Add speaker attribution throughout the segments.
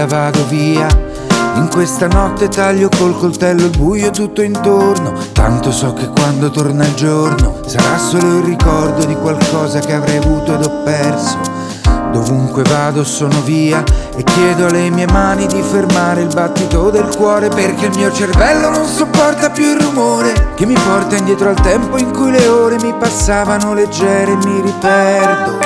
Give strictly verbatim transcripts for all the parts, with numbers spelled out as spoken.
Speaker 1: strada vado via. In questa notte taglio col coltello il buio tutto intorno. Tanto so che quando torna il giorno sarà solo il ricordo di qualcosa che avrei avuto ed ho perso. Dovunque vado sono via e chiedo alle mie mani di fermare il battito del cuore, perché il mio cervello non sopporta più il rumore che mi porta indietro al tempo in cui le ore mi passavano leggere e mi riperdo.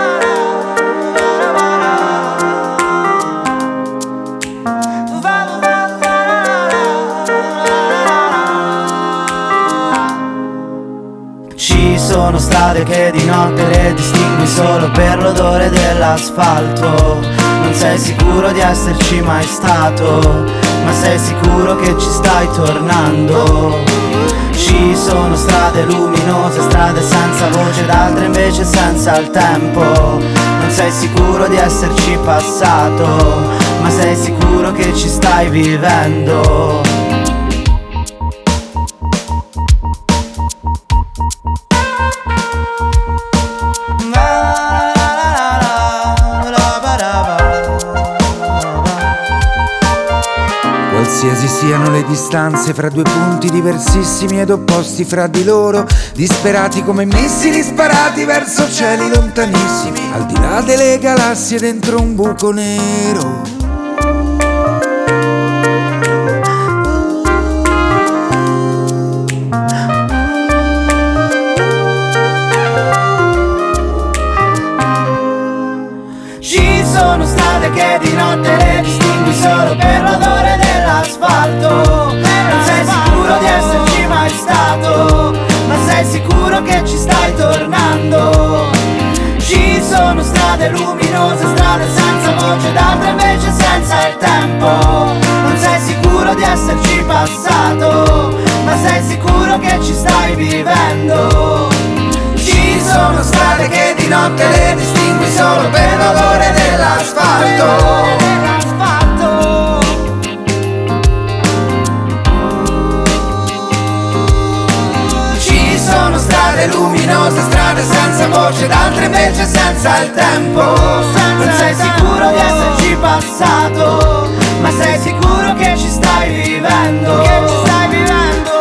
Speaker 2: Ci sono strade che di notte le distingui solo per l'odore dell'asfalto. Non sei sicuro di esserci mai stato, ma sei sicuro che ci stai tornando. Ci sono strade luminose, strade senza voce ed altre invece senza il tempo. Non sei sicuro di esserci passato, ma sei sicuro che ci stai vivendo.
Speaker 1: Qualsiasi siano le distanze fra due punti diversissimi ed opposti fra di loro, disperati come missili sparati verso cieli lontanissimi, al di là delle galassie dentro un buco nero.
Speaker 2: Ci sono strade che di notte le distingui solo per l'odore dell'asfalto. Non sei sicuro di esserci mai stato, ma sei sicuro che ci stai tornando. Ci sono strade luminose, strade senza voce ed altre invece senza il tempo. Non sei sicuro di esserci passato, ma sei sicuro che ci stai vivendo. Ci sono strade che di notte le distingui solo per l'odore dell'asfalto. Ci sono strade luminose, strade senza voce ed altre invece senza il tempo. Non sei sicuro di esserci passato, ma sei sicuro che ci stai vivendo. Che ci stai vivendo.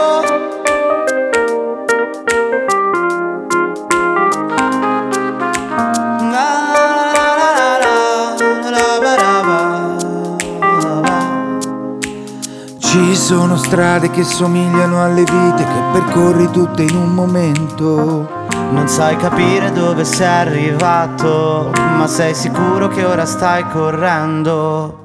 Speaker 1: Ci sono strade che somigliano alle vite che percorri tutte in un momento.
Speaker 2: Non sai capire dove sei arrivato, ma sei sicuro che ora stai correndo.